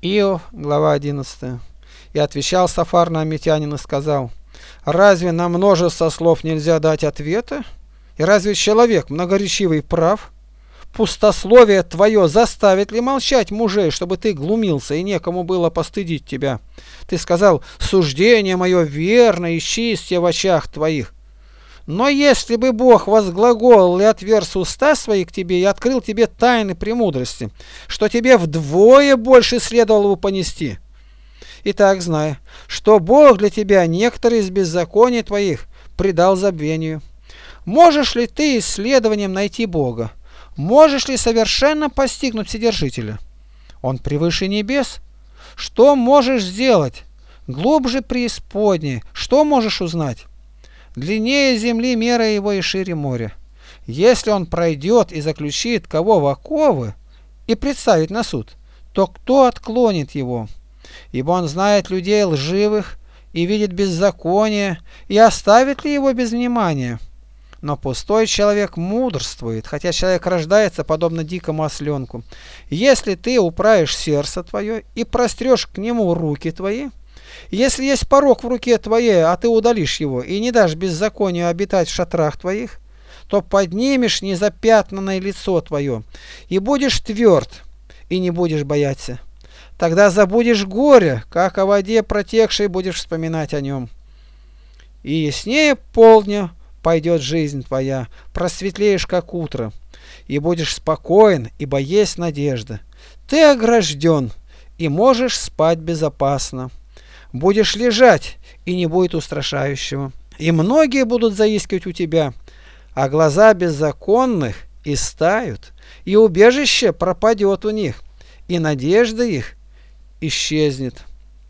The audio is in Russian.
Иов, глава 11. И отвечал Сафар Наамитянин и сказал: разве на множество слов нельзя дать ответа? И разве человек многоречивый прав? Пустословие твое заставит ли молчать мужей, чтобы ты глумился и некому было постыдить тебя? Ты сказал: суждение мое верно и чистие в очах твоих. Но если бы Бог возглаголил и отверз уста свои к тебе и открыл тебе тайны премудрости, что тебе вдвое больше следовало бы понести. Итак, знай, что Бог для тебя некоторые из беззаконий твоих предал забвению. Можешь ли ты исследованием найти Бога? Можешь ли совершенно постигнуть Вседержителя? Он превыше небес. Что можешь сделать? Глубже преисподней. Что можешь узнать? Длиннее земли мера его и шире моря. Если он пройдет и заключит кого в оковы и представит на суд, то кто отклонит его? Ибо он знает людей лживых и видит беззаконие, и оставит ли его без внимания? Но пустой человек мудрствует, хотя человек рождается подобно дикому осленку. Если ты управишь сердце твое и прострешь к нему руки твои, если есть порок в руке твоей, а ты удалишь его и не дашь беззаконию обитать в шатрах твоих, то поднимешь незапятнанное лицо твое и будешь тверд, и не будешь бояться. Тогда забудешь горе, как о воде протекшей будешь вспоминать о нем. И яснее полдня пойдет жизнь твоя, просветлеешь, как утро, и будешь спокоен, ибо есть надежда. Ты огражден, и можешь спать безопасно. Будешь лежать, и не будет устрашающего. И многие будут заискивать у тебя, а глаза беззаконных истают, и убежище пропадет у них, и надежда их исчезнет.